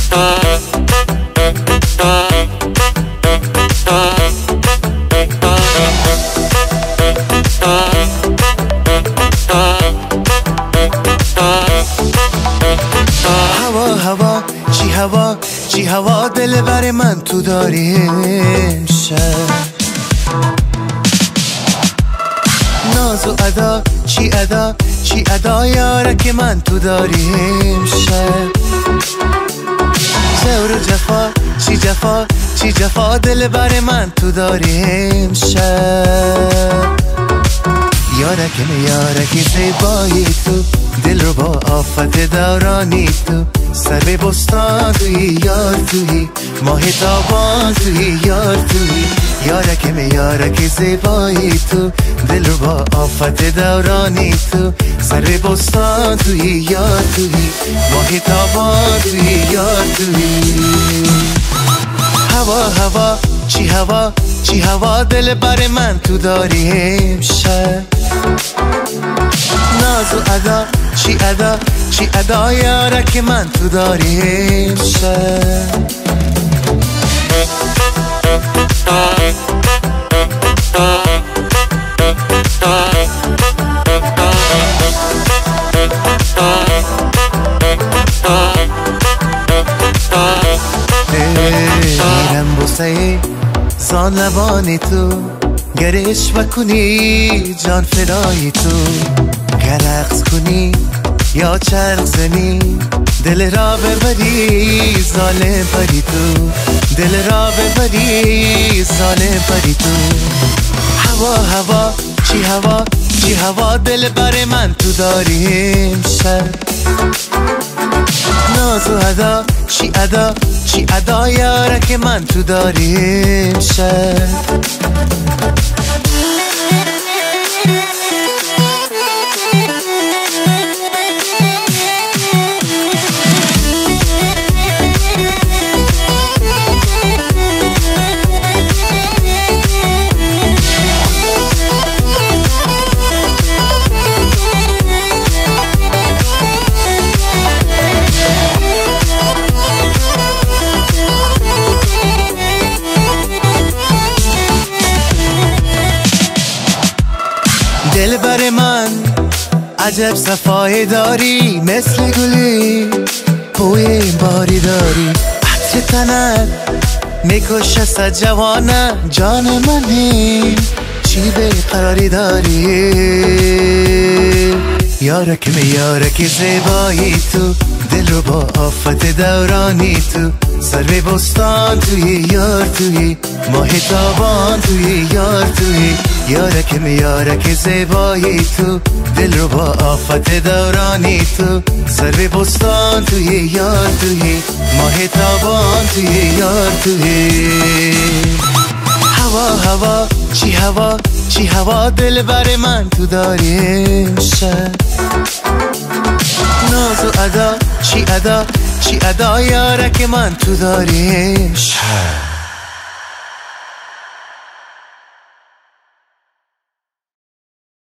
هوا چی هوا دل بر من تو داری امشب. ناز و ادا چی ادا یاره که من تو داری امشب. زور و چی جفا دل بر من تو داری امشب. یارکی زیبایی تو، دل رو با آفت دورانی تو، سر به بستان توی یار توی، ماه تابان توی یار توی. یارکی زیبایی تو، دل رو با آفت دورانی تو، سر به بستان توی یار توی، ماه تابان توی یار توی. چی هوا دل بر من تو داری امشب. ناز و ادا چی ادا یاره که من تو داری امشب. میرم بوسه زان لبانی تو، گرش بکنی جان فدای تو، گرقص کنی یا چرخ زنی، دل را ببری ظالم پری تو، دل را ببری ظالم پری تو. چی هوا دل بر من تو داری امشب. ناز و ادا چی ادا یاره که من تو داری امشب. دل بر من عجب صفایی داری، مثل گلی بوی این باری داری، عطر تنت میکشه صد جوانه، جان منی چی بیقراری داری. یارکی زیبایی تو، دل رو با آفت دورانی تو، سر به بستان توی یار توی، ماه تابان توی یار توی. یارکی زیبایی تو، دل رو با آفت دورانی تو، سر به بستان توی یار توی، ماه تابان توی یار توی. چی هوا دل بر من تو داری امشب. ناز و ادا چی ادا یاره که من تو داری امشب.